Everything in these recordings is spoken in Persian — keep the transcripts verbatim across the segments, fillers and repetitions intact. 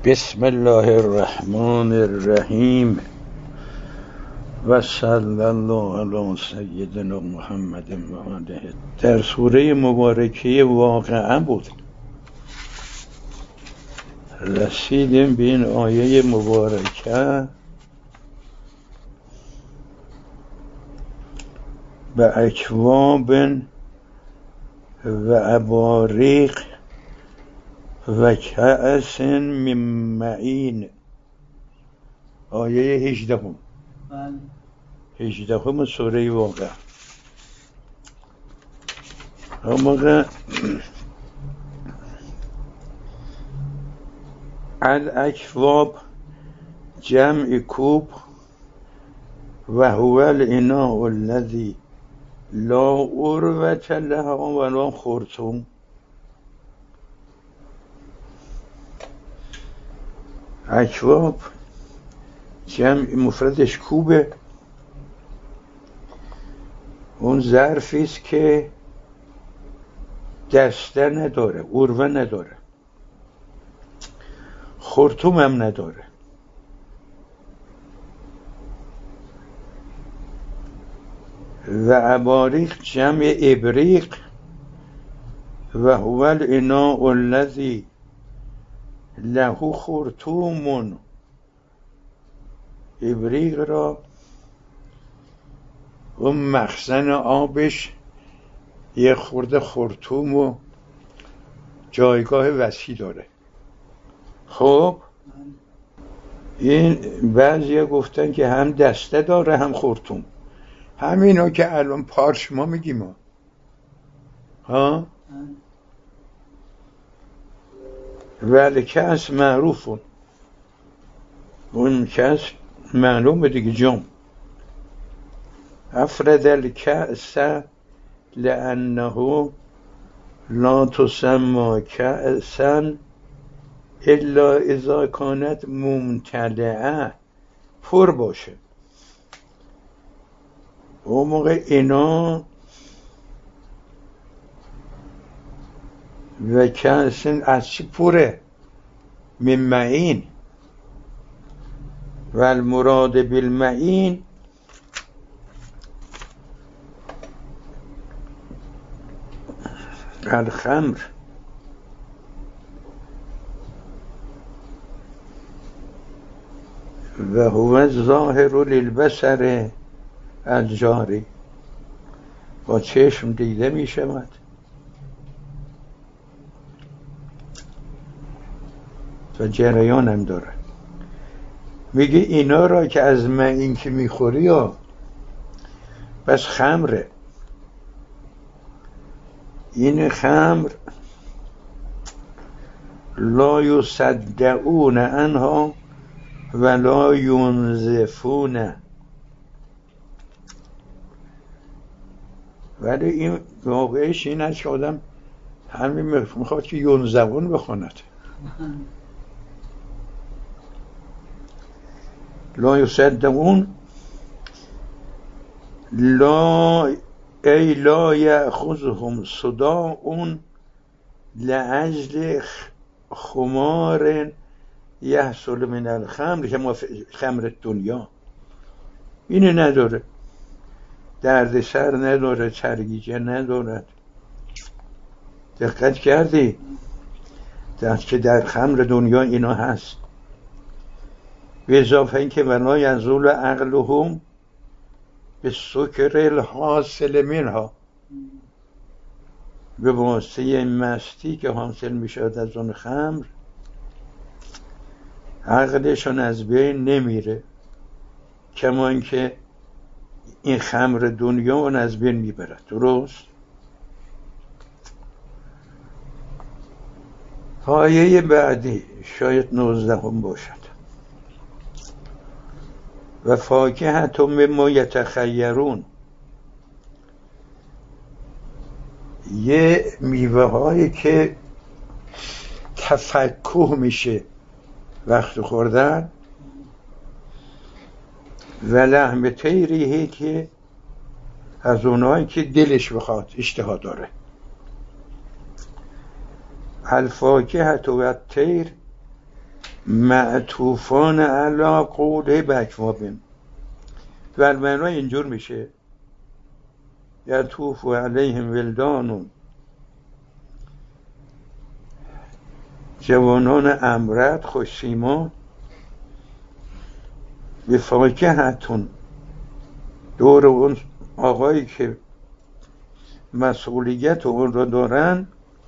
بسم الله الرحمن الرحیم و صلی الله علی سیدنا محمد و آله. در سوره مبارکه واقعه بود رسیدیم به این آیه مبارکه به اکواب و اباریق و کأس من معین. آیه هجدهم هجدهم سوره واقع. اما الاکواب جمع کوب و هو الاناء الذی لا عروة لها ولا خرطوم. اکواب جمع مفردش کوبه، اون ظرفی است که دسته نداره، عروه نداره، خرطوم هم نداره. و اباریق جمع ابریق و هو الاناء الذی له خرطوم. ابریق را اون مخزن آبش یه خورده خرطوم و جایگاه وسیع داره. خب این بعضی گفتن که هم دسته داره هم خرطوم، همینا که الان پارچ ما میگیم ها ها ولی کس معروفون، اون کس معلومه دیگه. جام افرد الکأس لانه لا تسمى کأسا الا اذا کانت ممتلئه، پر باشه. اون موقع اینا و کأسن از چی پره؟ من معین. و المراد بالمعین الخمر. و هو الظاهر للبصر الجاری، با چشم دیده می شود. و جریان هم داره. میگه اینا را که از معین که میخوری یا بس خمره. این خمر لا یصدعون عنها ولا ینزفون. ولی این واقعش این است که آدم همین میخواد که ینزفون بخوند. لا یصدقون لا ای لا یأخذهم صداع لأجل خمار یحصل من الخمر، که ما خمر دنیا اینه نداره، درد سر نداره، چرگیجه ندارد. دقت کردی دست که در خمر دنیا اینا هست. به اضافه این که ولا یزول عقلهم به سکر الحاصل منها، به واسطه مستی که حاصل می شود از اون خمر عقلشون از بین نمیره، کما اینکه این خمر دنیا اون از بین میبرد. درست؟ آیه بعدی شاید نوزدهم باشد. و فاکهة مما یتخیرون، یه میوه هایی که تفکه میشه وقت خوردن. و لحم طیریه که از اونایی که دلش بخواد اشتها داره. الفاکهة و الطیر معطوفان علی قوله بکوابیم و معنای اینجور میشه یطوف علیهم ولدان، جوانان امرد خوش‌سیما، به فاکهتون، دور اون آقایی که مسئولیت اون رو دارن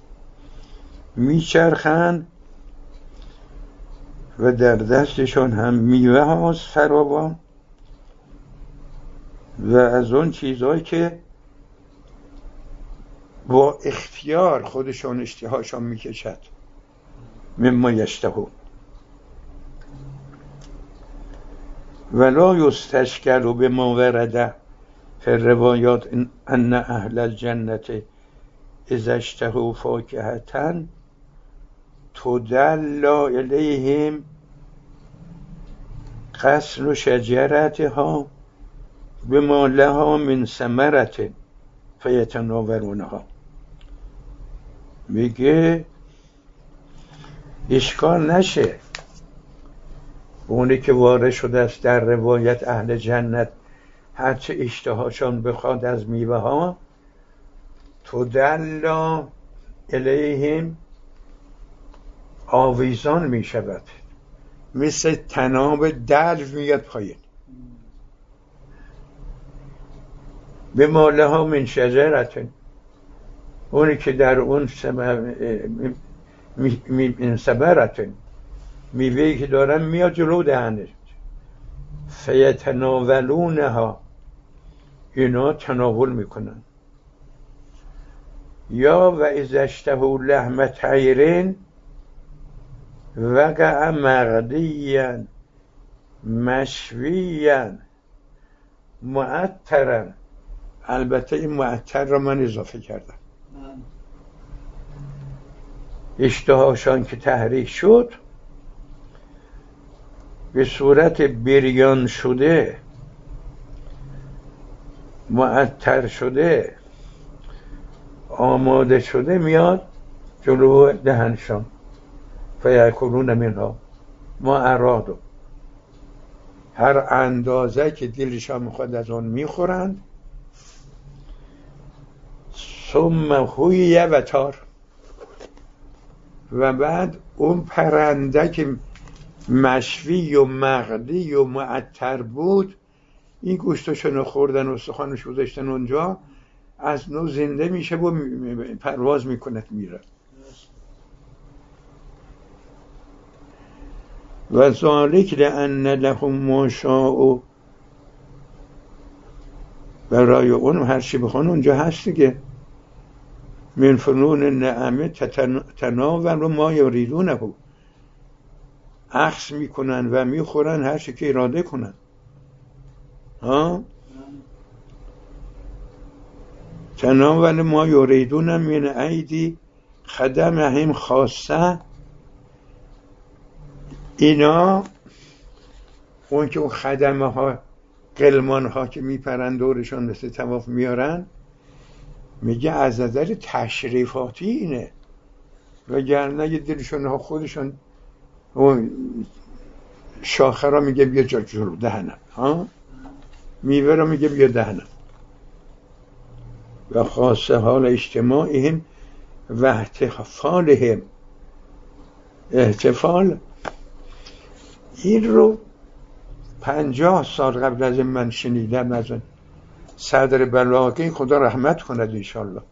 میچرخند و در دستشان هم میوه هاست فراوان و از اون چیزهایی که با اختیار خودشان اشتهاشان میکشد مما یشتهون. ولا یستشکل به ما ورده فی الروایات ان اهل الجنة اذا اشتهوا فاکهة تدلی الیهم غصن شجرتها بما لها من ثمرة فیتناولونها. میگه اشکال نشه اونی که وارد شده است در روایت اهل جنت هرچه اشتهاشان بخواد از میوه ها تدلی الیهم آویزان می شود، مثل تناب دلو میاد پایین. به ماله ها من شجرت، اونی که در اون من ثمرت میوهی که دارن میاد جلو دهنش فیتناولونها، اینا تناول میکنن. یا و اذا اشتهوا لحم طیر وقع مغدیا مشویا معطرا، البته این معطر را من اضافه کردم، اشتهاشان که تحریک شد به صورت بریان شده معطر شده آماده شده میاد جلو دهنشان فیأکلون منها ما ارادوا، هر اندازه که دلشان میخواد از اون میخورند. ثم هوی و تار، و بعد اون پرنده که مشوی و مغدی و معطر بود این گوشتشون خوردن و استخوانش گذاشتن اونجا، از نو زنده میشه و پرواز میکنه میره. و ذالک لأن لهم ما شاءوا، برای اون هر چی بخوان اونجا هست دیگه. من فنون النعمه تتناول ما یریدونه، اخذ میکنن و میخورن هر چی که اراده کنن. ها تناول ما یریدون من ایدی خدمهم خاصه، اینا اون که اون خدمه ها قلمان ها که میپرن دورشان مثل طواف میارن، میگه از نظر تشریفاتی اینه، وگرنه یه دلشون ها خودشون اون شاخه را میگه بیا جلو دهنم، ها میوه را میگه بیا دهنم. و خاصه حال اجتماعهم و احتفالهم، احتفال این رو پنجاه سال قبل از من شنیدم از صدر بلاغی، خدا رحمت کند انشالله،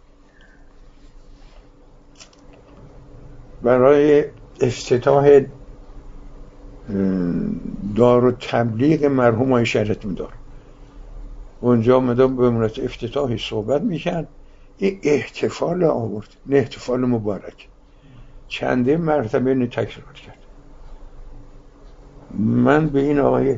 برای افتتاح دار و تبلیغ مرحوم های شریعت مدار اونجا آمدم به مناسبت افتتاحی صحبت میکرد. این احتفال آورد، نه احتفال مبارک، چندین مرتبه اینو تکرار کرد. من به این آقای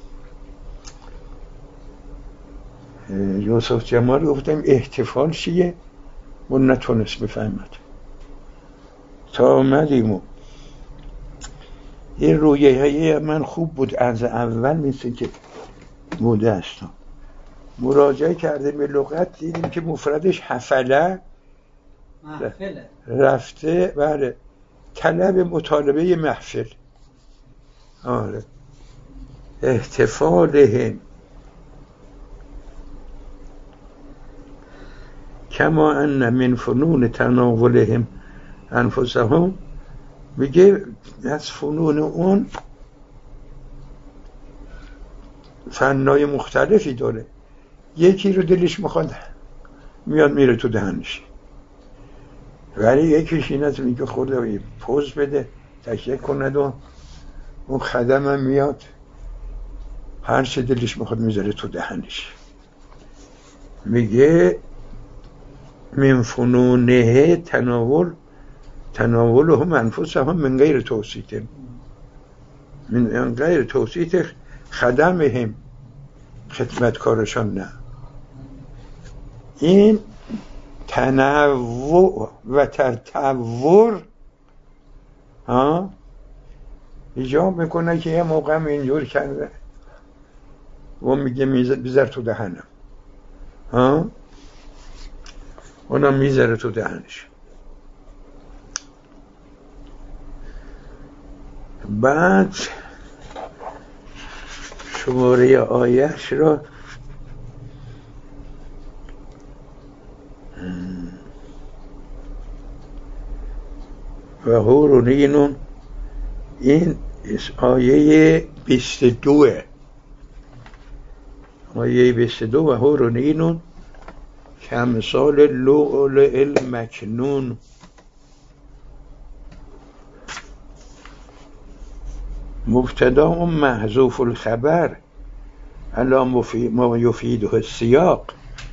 یوسف جمال گفتم احتفال چیه؟ و نتونست بفهمد. تا آمدیم و این رویه من خوب بود، از اول مثل که بوده است. مراجعه کردیم به لغت، دیدیم که مفردش حفله، محفله، رفته بله طلب مطالبه محفل. آره احتفالهم کما ان من فنون تناولهم انفسهم، میگه از فنون اون فنای مختلفی داره. یکی رو دلش میخواد میاد میره تو دهنش، ولی یکیش این است میگه خدا پوز بده تکیه کند و اون خدم هم میاد هر چه دلش میخواد میذاره تو دهنش. میگه من فنونه تناول تناول هم انفس هم من غیر توسیط من غیر توسیط خدم هم خدمتکارشان نه. این تنوع و تطور ها ایجاب میکنه که یه موقع اینجور کرده و میگه میذار تو دهنم، ها اونم میذاره تو دهنش. بعد شماره آیهش را و هورونینون، این آیه بیست و دوه آیه بیست و دو و هورونینون کمثال لؤلؤ المکنون. مبتدا محذوف الخبر علی ما یفیده السیاق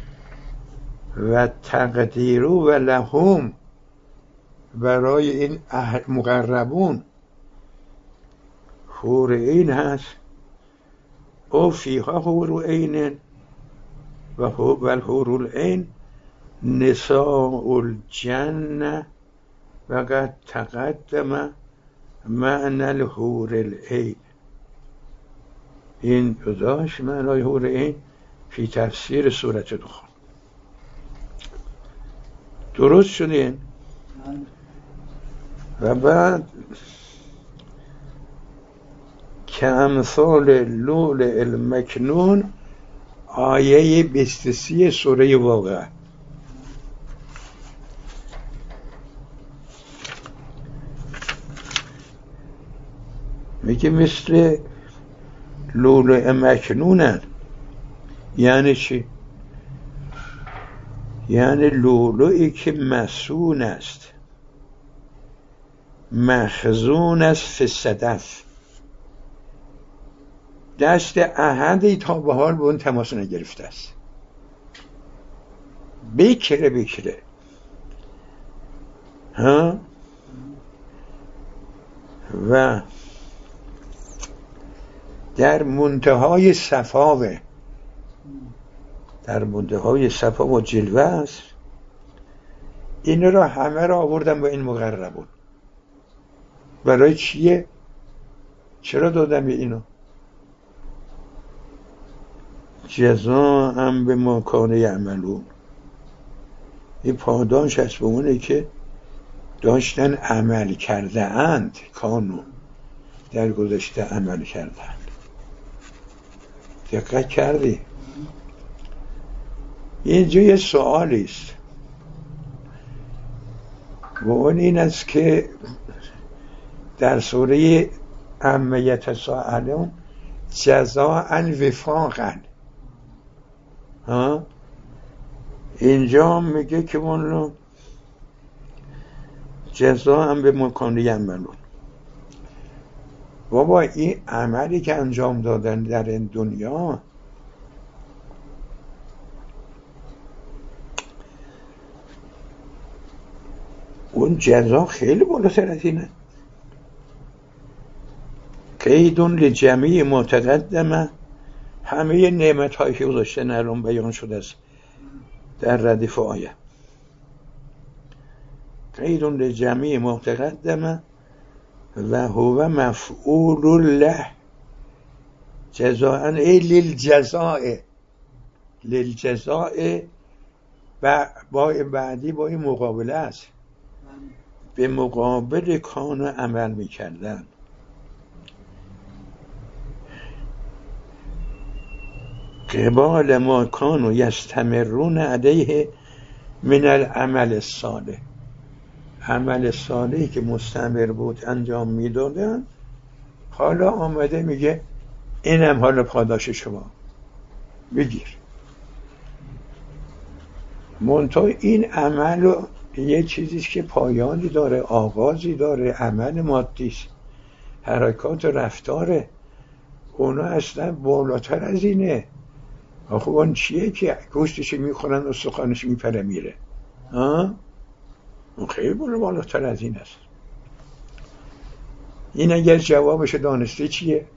و تقدیر و لهم برای این مقربون حور عین هست او فیها حور عین و الحور العین نساء الجنه و قد تقدم معنی الحور العین. این جداش معنای حور عین فی تفسیر سورة دخان. درست شدین؟ و بعد که امثال لؤلؤ المکنون آیه بیست و سه سوره واقعه. میگه مثل لؤلؤ مکنونن. یعنی چی؟ یعنی لؤلؤی که مصون است، مخزون است فی صدف، دست احدی تا به حال به اون تماس نگرفته است، بکره بکره ها. و در منتهای صفاوه، در منتهای صفا و جلوه است. این را همه را آوردن با این مقربون. برای چیه؟ چرا دادم اینو؟ جزاء بما کانوا یعملون. این پاداش است به اونه که داشتن عمل کرده اند، کانو در گذشته عمل کردند. دقت کردی؟ اینجا یه سوالی است و اون این است که در سوره عما یتساءلون جزاء وفاقا، ها اینجا میگه که اون جزاء بما کانوا یعملون. بابا این عملی که انجام دادن در این دنیا اون جزا خیلی بالاتر از اینه. قیدون لجمیع ما تقدم، همه نعمت هایی که گذاشتن الان بیان شده است در ردیف آیه. قیدون لجمیع ما تقدم و هو مفعول له جزاء ای للجزاء. للجزاء با بعدی با این مقابله است، به مقابل کان عمل میکردن. قبال ما کانوا یستمرون علیه من العمل الصالح، عمل صالحی که مستمر بود انجام میدادن، حالا آمده میگه اینم حالا پاداش شما بگیر. منتها این عمل یه چیزیست که پایانی داره، آغازی داره، عمل مادیست، حرکات و رفتاره، اونا اصلا بالاتر از اینه. آخه اون چیه که گوشتش میخورن و سخانش میپره میره؟ ها؟ اون خیلی بالاتر از این است. این اگر جوابش دانسته چیه؟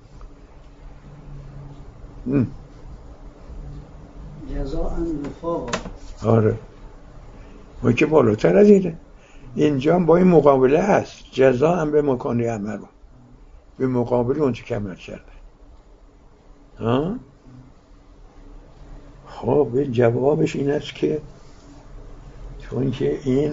جزاء وفاقا. آره اون که بالاتر از اینه. اینجا با این مقابله هست، جزا هم به مکانی عمل، به مقابل اون چه که عمل کرده. ها؟ خب این جوابش این است که چون که این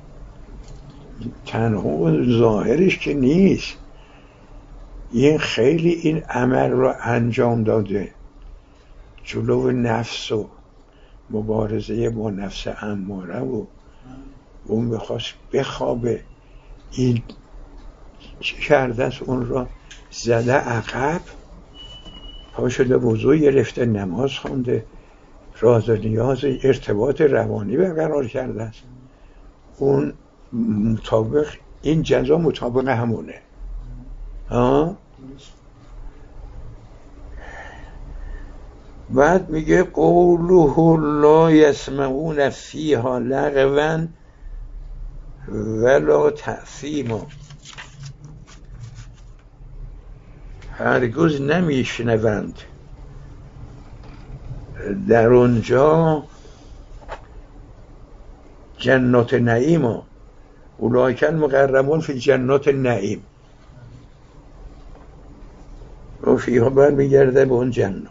تنها ظاهرش که نیست، این خیلی این عمل رو انجام داده، جلو نفس و مبارزه با نفس اماره و اون بخواست بخوابه، این چه کرده است؟ اون را زده عقب، پا شده وضوع گرفته، نماز خونده، راز و نیاز ارتباط روانی برقرار کرده است. اون مطابق این جزا مطابق همونه. ها؟ بعد میگه قوله لا یسمعون فیها لغوا ولا تأثیما، هرگز نمیشنوند در اونجا جنات نعیم، اولئک المقربون فی جنات نعیم، و فیها برمیگرده به اون جنات.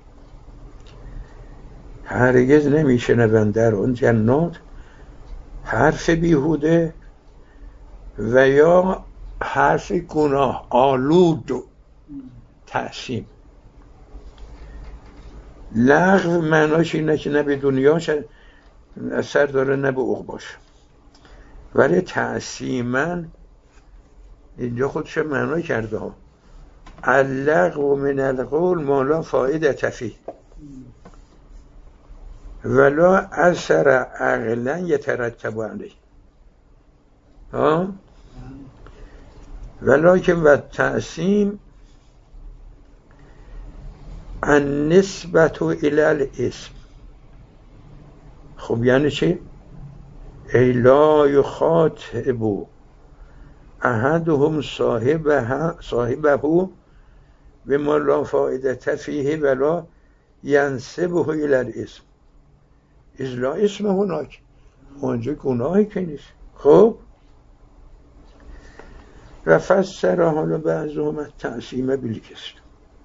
هرگز نمیشنوند در اون جنات حرف بیهوده و یا حرف گناه آلود و تأثیم. لغو معناش اینه که نه به دنیاش اثر داره نه به عقباش، ولی تأثیما اینجا خودش معنی کرده ها، اللغو من القول ما لا فائده فیه ولا اثر عقلا یترتب علیه. ها؟ ولکن و تأثیم النسبت الی الاسم. خب یعنی چی؟ ای لا یخاطب احدهم صاحبه صاحبه بما لا فائده فیه ولا ینسبه الی الاسم اذ لا اسم هناک، اونجا گناهی که نیست. خب و فسر حالا بعضهم التأثیم بالکسر.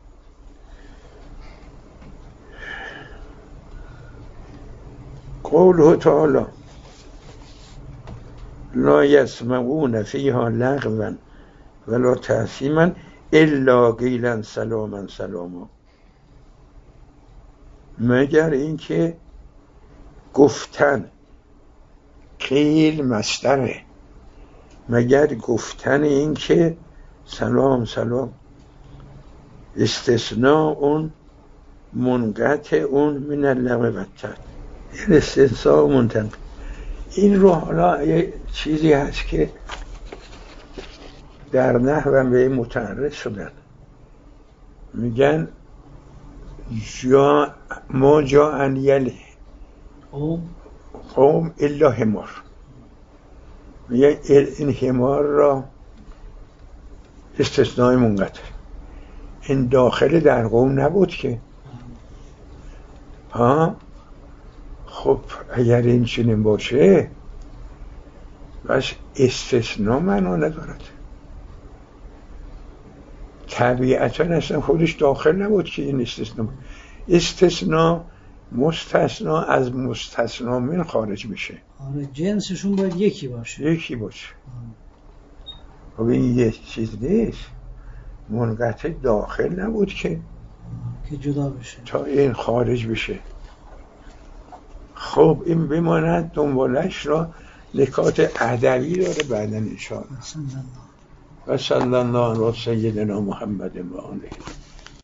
قوله تعالی لا یسمعون فیها لغوا ولا تأثیما الا قیلا سلاما سلاما، مگر اینکه گفتن، قیل مصدره، مگر گفتن این که سلام سلام، استثناء اون منقطع اون من اللغو و التأثیم، این استثناء منتقل. این رو حالا یه چیزی هست که در نحو به متعرض شدن، میگن جا ما جا ان یله قوم الا حمار، میگن این حمار را استثناء منقطع، این داخل در قوم نبود که. ها؟ خب اگر این چنین باشه بس استثناء معنا ندارد، طبیعتا اصلا خودش داخل نبود که این استثناء. استثناء مستثنا از مستثنا من خارج میشه. آره جنسشون باید یکی باشه. یکی باشه. خب این یه چیز نیست، منقطع داخل نبود که. که جدا بشه تا این خارج بشه. خب این بماند، دنبالش را نکات ادبی داره بعداً ان شاء الله. و صلی الله علی سیدنا محمد و آله.